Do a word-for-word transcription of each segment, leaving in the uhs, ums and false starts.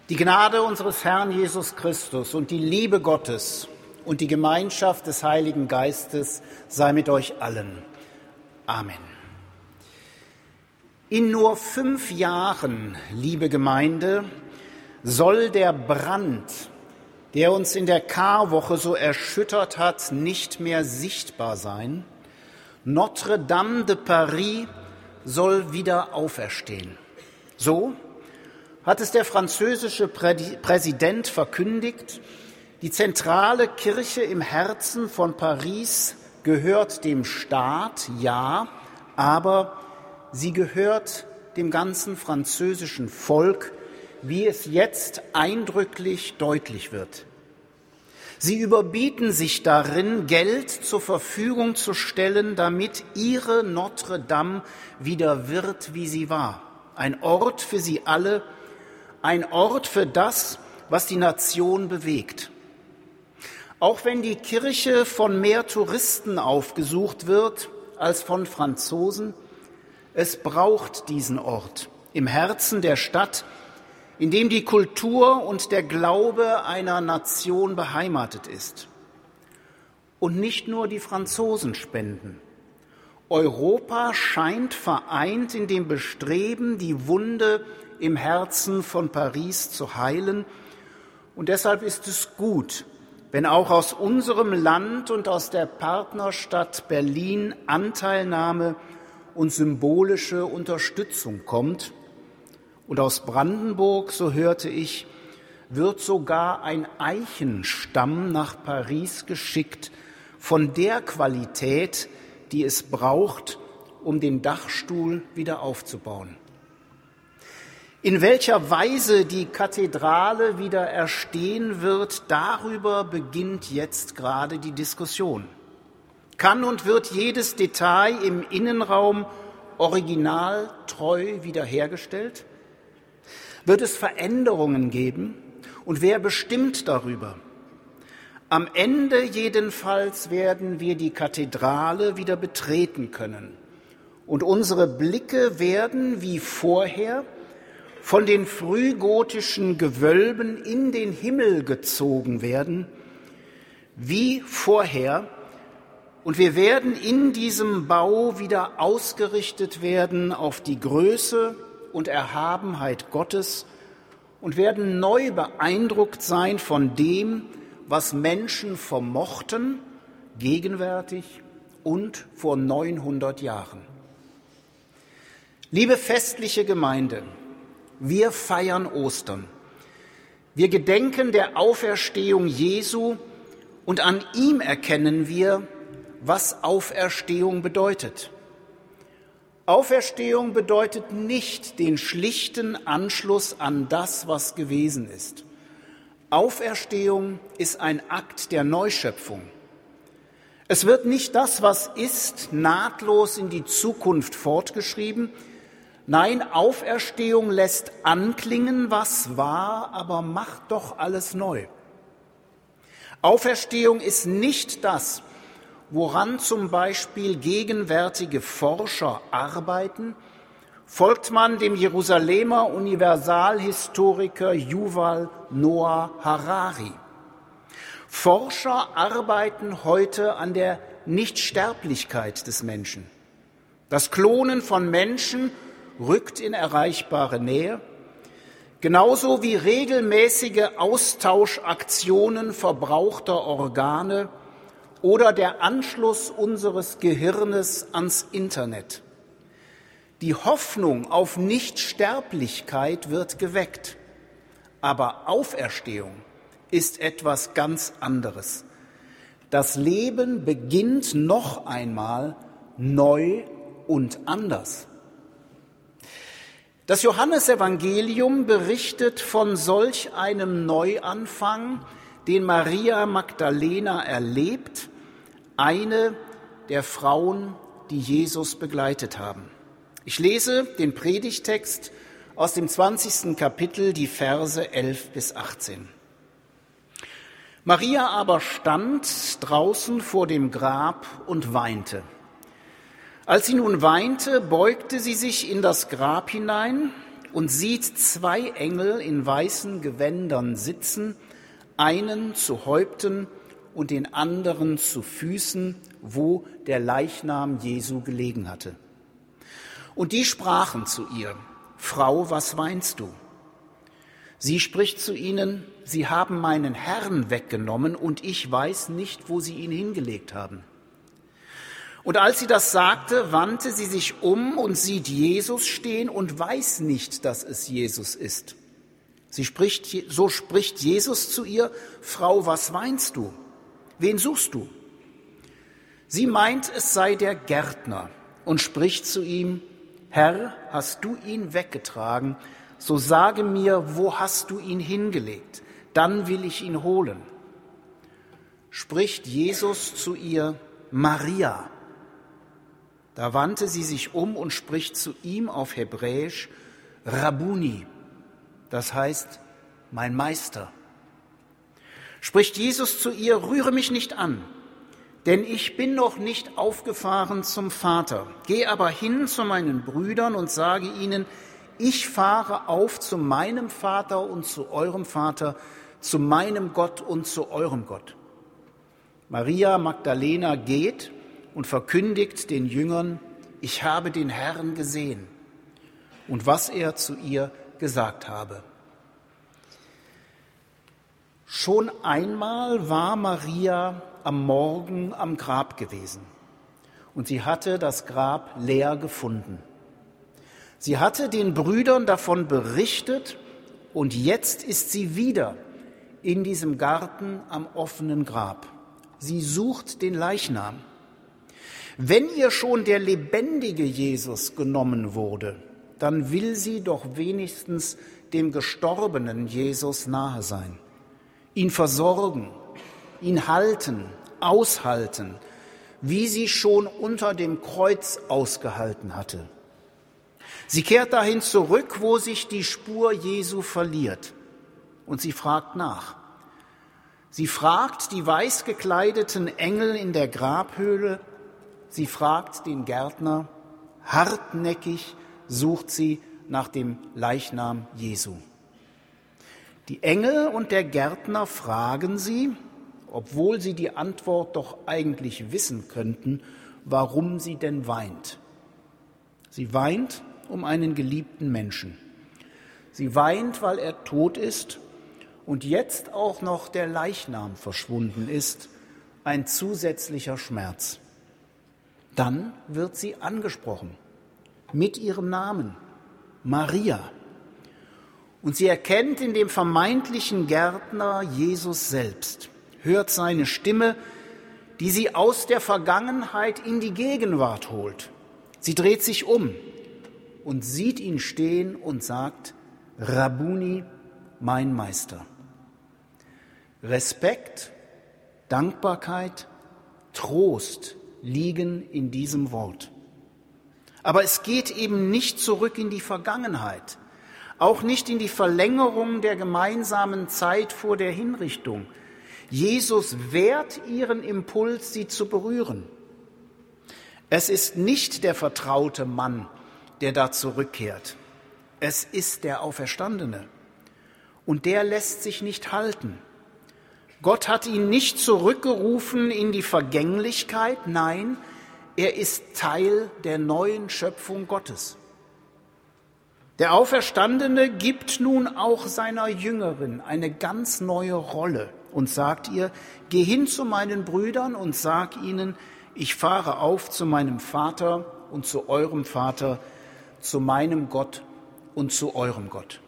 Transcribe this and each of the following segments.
Die Gnade unseres Herrn Jesus Christus und die Liebe Gottes und die Gemeinschaft des Heiligen Geistes sei mit euch allen. Amen. In nur fünf Jahren, liebe Gemeinde, soll der Brand, der uns in der Karwoche so erschüttert hat, nicht mehr sichtbar sein. Notre Dame de Paris soll wieder auferstehen. So hat es der französische Präsident verkündigt. Die zentrale Kirche im Herzen von Paris gehört dem Staat, ja, aber sie gehört dem ganzen französischen Volk, wie es jetzt eindrücklich deutlich wird. Sie überbieten sich darin, Geld zur Verfügung zu stellen, damit ihre Notre Dame wieder wird, wie sie war. Ein Ort für sie alle, ein Ort für das, was die Nation bewegt. Auch wenn die Kirche von mehr Touristen aufgesucht wird als von Franzosen, es braucht diesen Ort im Herzen der Stadt, in dem die Kultur und der Glaube einer Nation beheimatet ist. Und nicht nur die Franzosen spenden. Europa scheint vereint in dem Bestreben, die Wunde im Herzen von Paris zu heilen. Und deshalb ist es gut, wenn auch aus unserem Land und aus der Partnerstadt Berlin Anteilnahme und symbolische Unterstützung kommt. Und aus Brandenburg, so hörte ich, wird sogar ein Eichenstamm nach Paris geschickt, von der Qualität, die es braucht, um den Dachstuhl wieder aufzubauen. In welcher Weise die Kathedrale wieder erstehen wird, darüber beginnt jetzt gerade die Diskussion. Kann und wird jedes Detail im Innenraum originaltreu wiederhergestellt? Wird es Veränderungen geben? Und wer bestimmt darüber? Am Ende jedenfalls werden wir die Kathedrale wieder betreten können. Und unsere Blicke werden wie vorher von den frühgotischen Gewölben in den Himmel gezogen werden, wie vorher. Und wir werden in diesem Bau wieder ausgerichtet werden auf die Größe und Erhabenheit Gottes und werden neu beeindruckt sein von dem, was Menschen vermochten, gegenwärtig und vor neunhundert Jahren. Liebe festliche Gemeinde, wir feiern Ostern. Wir gedenken der Auferstehung Jesu und an ihm erkennen wir, was Auferstehung bedeutet. Auferstehung bedeutet nicht den schlichten Anschluss an das, was gewesen ist. Auferstehung ist ein Akt der Neuschöpfung. Es wird nicht das, was ist, nahtlos in die Zukunft fortgeschrieben. Nein, Auferstehung lässt anklingen, was war, aber macht doch alles neu. Auferstehung ist nicht das, woran zum Beispiel gegenwärtige Forscher arbeiten, folgt man dem Jerusalemer Universalhistoriker Yuval Noah Harari. Forscher arbeiten heute an der Nichtsterblichkeit des Menschen. Das Klonen von Menschen rückt in erreichbare Nähe, genauso wie regelmäßige Austauschaktionen verbrauchter Organe oder der Anschluss unseres Gehirnes ans Internet. Die Hoffnung auf Nichtsterblichkeit wird geweckt, aber Auferstehung ist etwas ganz anderes. Das Leben beginnt noch einmal neu und anders. Das Johannesevangelium berichtet von solch einem Neuanfang, den Maria Magdalena erlebt, eine der Frauen, die Jesus begleitet haben. Ich lese den Predigtext aus dem zwanzigsten Kapitel, die Verse elf bis achtzehn. Maria aber stand draußen vor dem Grab und weinte. Als sie nun weinte, beugte sie sich in das Grab hinein und sieht zwei Engel in weißen Gewändern sitzen, einen zu Häupten und den anderen zu Füßen, wo der Leichnam Jesu gelegen hatte. Und die sprachen zu ihr: Frau, was weinst du? Sie spricht zu ihnen: Sie haben meinen Herrn weggenommen, und ich weiß nicht, wo sie ihn hingelegt haben. Und als sie das sagte, wandte sie sich um und sieht Jesus stehen und weiß nicht, dass es Jesus ist. Sie spricht, so spricht Jesus zu ihr: Frau, was weinst du? Wen suchst du? Sie meint, es sei der Gärtner und spricht zu ihm: Herr, hast du ihn weggetragen? So sage mir, wo hast du ihn hingelegt? Dann will ich ihn holen. Spricht Jesus zu ihr: Maria. Da wandte sie sich um und spricht zu ihm auf Hebräisch: Rabuni, das heißt mein Meister. Spricht Jesus zu ihr: Rühre mich nicht an, denn ich bin noch nicht aufgefahren zum Vater. Geh aber hin zu meinen Brüdern und sage ihnen: Ich fahre auf zu meinem Vater und zu eurem Vater, zu meinem Gott und zu eurem Gott. Maria Magdalena geht und verkündigt den Jüngern: Ich habe den Herrn gesehen, und was er zu ihr gesagt habe. Schon einmal war Maria am Morgen am Grab gewesen, und sie hatte das Grab leer gefunden. Sie hatte den Brüdern davon berichtet, und jetzt ist sie wieder in diesem Garten am offenen Grab. Sie sucht den Leichnam. Wenn ihr schon der lebendige Jesus genommen wurde, dann will sie doch wenigstens dem gestorbenen Jesus nahe sein, ihn versorgen, ihn halten, aushalten, wie sie schon unter dem Kreuz ausgehalten hatte. Sie kehrt dahin zurück, wo sich die Spur Jesu verliert, und sie fragt nach. Sie fragt die weiß gekleideten Engel in der Grabhöhle, sie fragt den Gärtner, hartnäckig sucht sie nach dem Leichnam Jesu. Die Engel und der Gärtner fragen sie, obwohl sie die Antwort doch eigentlich wissen könnten, warum sie denn weint. Sie weint um einen geliebten Menschen. Sie weint, weil er tot ist und jetzt auch noch der Leichnam verschwunden ist, ein zusätzlicher Schmerz. Dann wird sie angesprochen mit ihrem Namen, Maria. Und sie erkennt in dem vermeintlichen Gärtner Jesus selbst, hört seine Stimme, die sie aus der Vergangenheit in die Gegenwart holt. Sie dreht sich um und sieht ihn stehen und sagt: Rabuni, mein Meister. Respekt, Dankbarkeit, Trost liegen in diesem Wort. Aber es geht eben nicht zurück in die Vergangenheit, auch nicht in die Verlängerung der gemeinsamen Zeit vor der Hinrichtung. Jesus wehrt ihren Impuls, sie zu berühren. Es ist nicht der vertraute Mann, der da zurückkehrt. Es ist der Auferstandene. Und der lässt sich nicht halten. Gott hat ihn nicht zurückgerufen in die Vergänglichkeit, nein, er ist Teil der neuen Schöpfung Gottes. Der Auferstandene gibt nun auch seiner Jüngerin eine ganz neue Rolle und sagt ihr: Geh hin zu meinen Brüdern und sag ihnen, ich fahre auf zu meinem Vater und zu eurem Vater, zu meinem Gott und zu eurem Gott.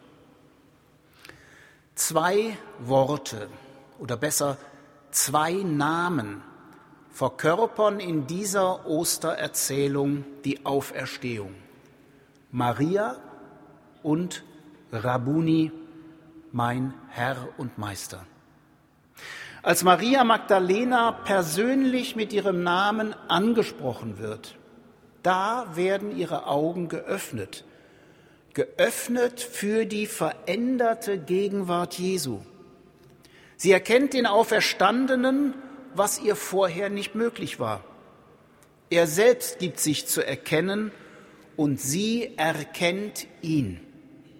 Zwei Worte, oder besser zwei Namen, verkörpern in dieser Ostererzählung die Auferstehung. Maria und Rabuni, mein Herr und Meister. Als Maria Magdalena persönlich mit ihrem Namen angesprochen wird, da werden ihre Augen geöffnet, geöffnet für die veränderte Gegenwart Jesu. Sie erkennt den Auferstandenen, was ihr vorher nicht möglich war. Er selbst gibt sich zu erkennen und sie erkennt ihn.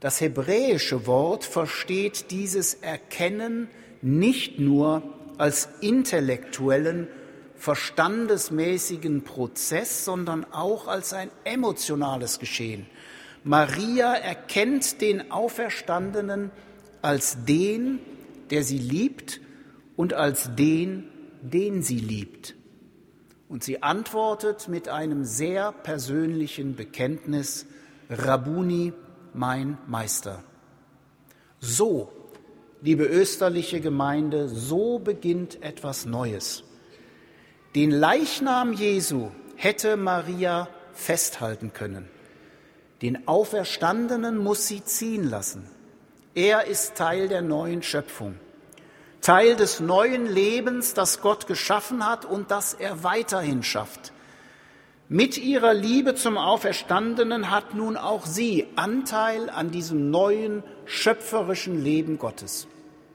Das hebräische Wort versteht dieses Erkennen nicht nur als intellektuellen, verstandesmäßigen Prozess, sondern auch als ein emotionales Geschehen. Maria erkennt den Auferstandenen als den, der sie liebt, und als den, den sie liebt. Und sie antwortet mit einem sehr persönlichen Bekenntnis: Rabbuni, mein Meister. So, liebe österliche Gemeinde, so beginnt etwas Neues. Den Leichnam Jesu hätte Maria festhalten können. Den Auferstandenen muss sie ziehen lassen. Er ist Teil der neuen Schöpfung, Teil des neuen Lebens, das Gott geschaffen hat und das er weiterhin schafft. Mit ihrer Liebe zum Auferstandenen hat nun auch sie Anteil an diesem neuen schöpferischen Leben Gottes.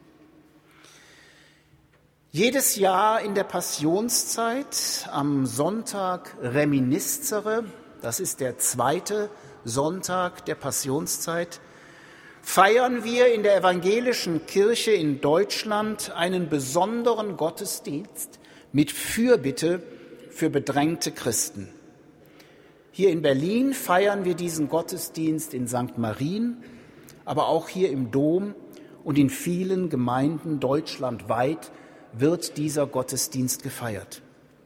Jedes Jahr in der Passionszeit am Sonntag Reminiscere, das ist der zweite Sonntag der Passionszeit, feiern wir in der evangelischen Kirche in Deutschland einen besonderen Gottesdienst mit Fürbitte für bedrängte Christen. Hier in Berlin feiern wir diesen Gottesdienst in Sankt Marien, aber auch hier im Dom und in vielen Gemeinden deutschlandweit wird dieser Gottesdienst gefeiert.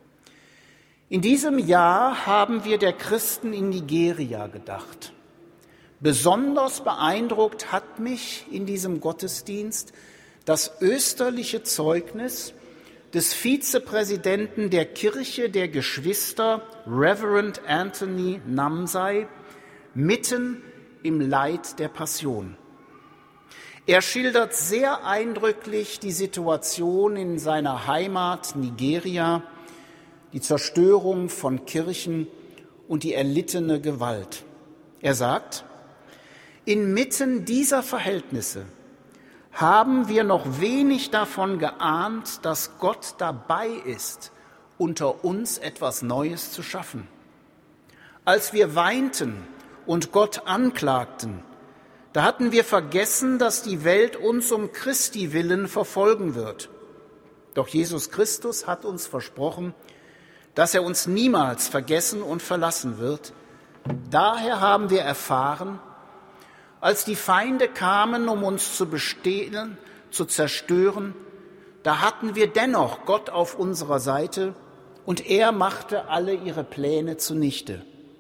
In diesem Jahr haben wir der Christen in Nigeria gedacht. Besonders beeindruckt hat mich in diesem Gottesdienst das österliche Zeugnis des Vizepräsidenten der Kirche der Geschwister, Reverend Anthony Namsai, mitten im Leid der Passion. Er schildert sehr eindrücklich die Situation in seiner Heimat Nigeria, die Zerstörung von Kirchen und die erlittene Gewalt. Er sagt: Inmitten dieser Verhältnisse haben wir noch wenig davon geahnt, dass Gott dabei ist, unter uns etwas Neues zu schaffen. Als wir weinten und Gott anklagten, da hatten wir vergessen, dass die Welt uns um Christi willen verfolgen wird. Doch Jesus Christus hat uns versprochen, dass er uns niemals vergessen und verlassen wird. Daher haben wir erfahren, als die Feinde kamen, um uns zu bestehlen, zu zerstören, da hatten wir dennoch Gott auf unserer Seite und er machte alle ihre Pläne zunichte.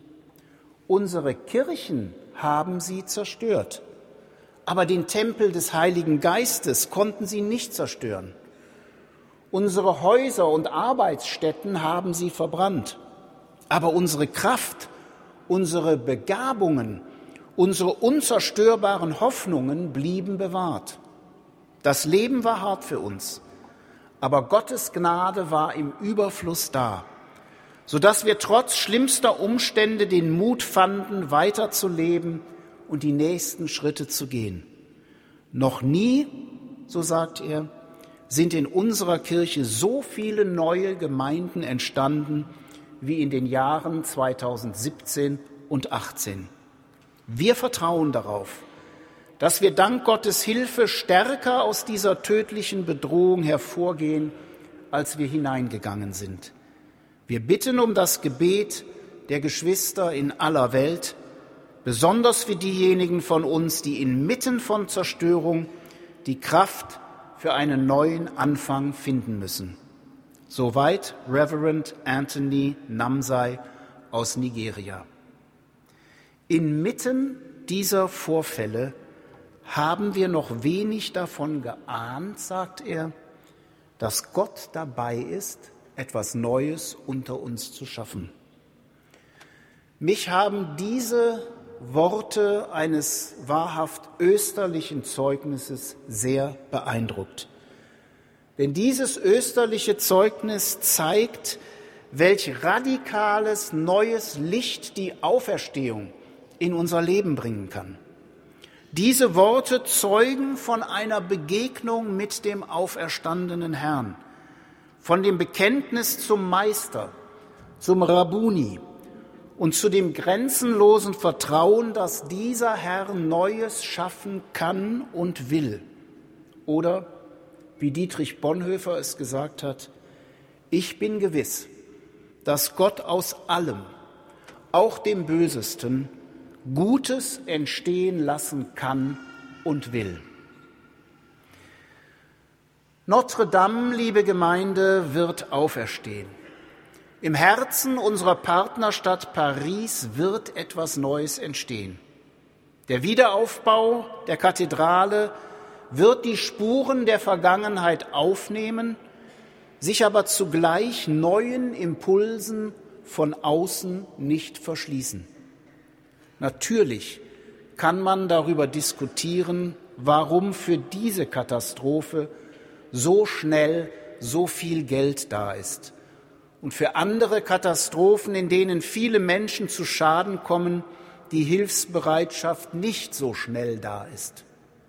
Unsere Kirchen haben sie zerstört, aber den Tempel des Heiligen Geistes konnten sie nicht zerstören. Unsere Häuser und Arbeitsstätten haben sie verbrannt, aber unsere Kraft, unsere Begabungen, unsere unzerstörbaren Hoffnungen blieben bewahrt. Das Leben war hart für uns, aber Gottes Gnade war im Überfluss da, sodass wir trotz schlimmster Umstände den Mut fanden, weiterzuleben und die nächsten Schritte zu gehen. Noch nie, so sagt er, sind in unserer Kirche so viele neue Gemeinden entstanden wie in den Jahren zweitausendsiebzehn und achtzehn. Wir vertrauen darauf, dass wir dank Gottes Hilfe stärker aus dieser tödlichen Bedrohung hervorgehen, als wir hineingegangen sind. Wir bitten um das Gebet der Geschwister in aller Welt, besonders für diejenigen von uns, die inmitten von Zerstörung die Kraft für einen neuen Anfang finden müssen. Soweit Reverend Anthony Namsai aus Nigeria. Inmitten dieser Vorfälle haben wir noch wenig davon geahnt, sagt er, dass Gott dabei ist, etwas Neues unter uns zu schaffen. Mich haben diese Worte eines wahrhaft österlichen Zeugnisses sehr beeindruckt. Denn dieses österliche Zeugnis zeigt, welch radikales neues Licht die Auferstehung in unser Leben bringen kann. Diese Worte zeugen von einer Begegnung mit dem auferstandenen Herrn, von dem Bekenntnis zum Meister, zum Rabbuni und zu dem grenzenlosen Vertrauen, dass dieser Herr Neues schaffen kann und will. Oder, wie Dietrich Bonhoeffer es gesagt hat, ich bin gewiss, dass Gott aus allem, auch dem Bösesten, Gutes entstehen lassen kann und will. Notre Dame, liebe Gemeinde, wird auferstehen. Im Herzen unserer Partnerstadt Paris wird etwas Neues entstehen. Der Wiederaufbau der Kathedrale wird die Spuren der Vergangenheit aufnehmen, sich aber zugleich neuen Impulsen von außen nicht verschließen. Natürlich kann man darüber diskutieren, warum für diese Katastrophe so schnell so viel Geld da ist. Und für andere Katastrophen, in denen viele Menschen zu Schaden kommen, die Hilfsbereitschaft nicht so schnell da ist.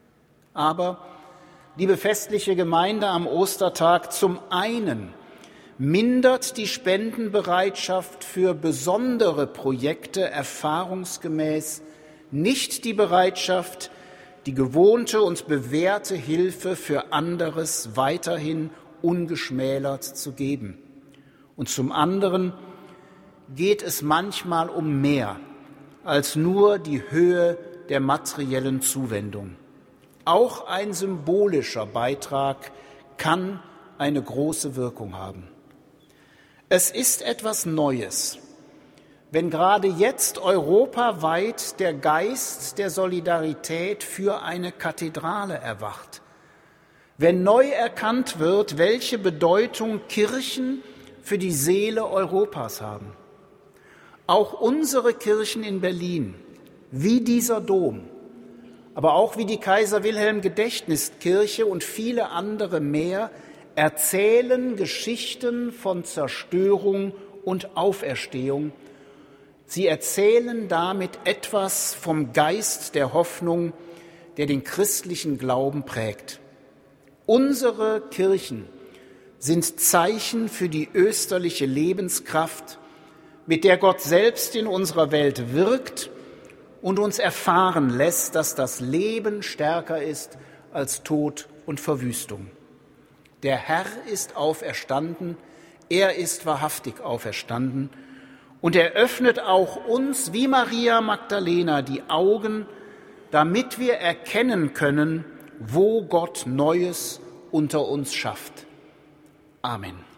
Aber, liebe festliche Gemeinde am Ostertag, zum einen mindert die Spendenbereitschaft für besondere Projekte erfahrungsgemäß nicht die Bereitschaft, die gewohnte und bewährte Hilfe für anderes weiterhin ungeschmälert zu geben. Und zum anderen geht es manchmal um mehr als nur die Höhe der materiellen Zuwendung. Auch ein symbolischer Beitrag kann eine große Wirkung haben. Es ist etwas Neues, wenn gerade jetzt europaweit der Geist der Solidarität für eine Kathedrale erwacht, wenn neu erkannt wird, welche Bedeutung Kirchen für die Seele Europas haben. Auch unsere Kirchen in Berlin, wie dieser Dom, aber auch wie die Kaiser-Wilhelm-Gedächtniskirche und viele andere mehr, erzählen Geschichten von Zerstörung und Auferstehung. Sie erzählen damit etwas vom Geist der Hoffnung, der den christlichen Glauben prägt. Unsere Kirchen sind Zeichen für die österliche Lebenskraft, mit der Gott selbst in unserer Welt wirkt und uns erfahren lässt, dass das Leben stärker ist als Tod und Verwüstung. Der Herr ist auferstanden, er ist wahrhaftig auferstanden und er öffnet auch uns wie Maria Magdalena die Augen, damit wir erkennen können, wo Gott Neues unter uns schafft. Amen.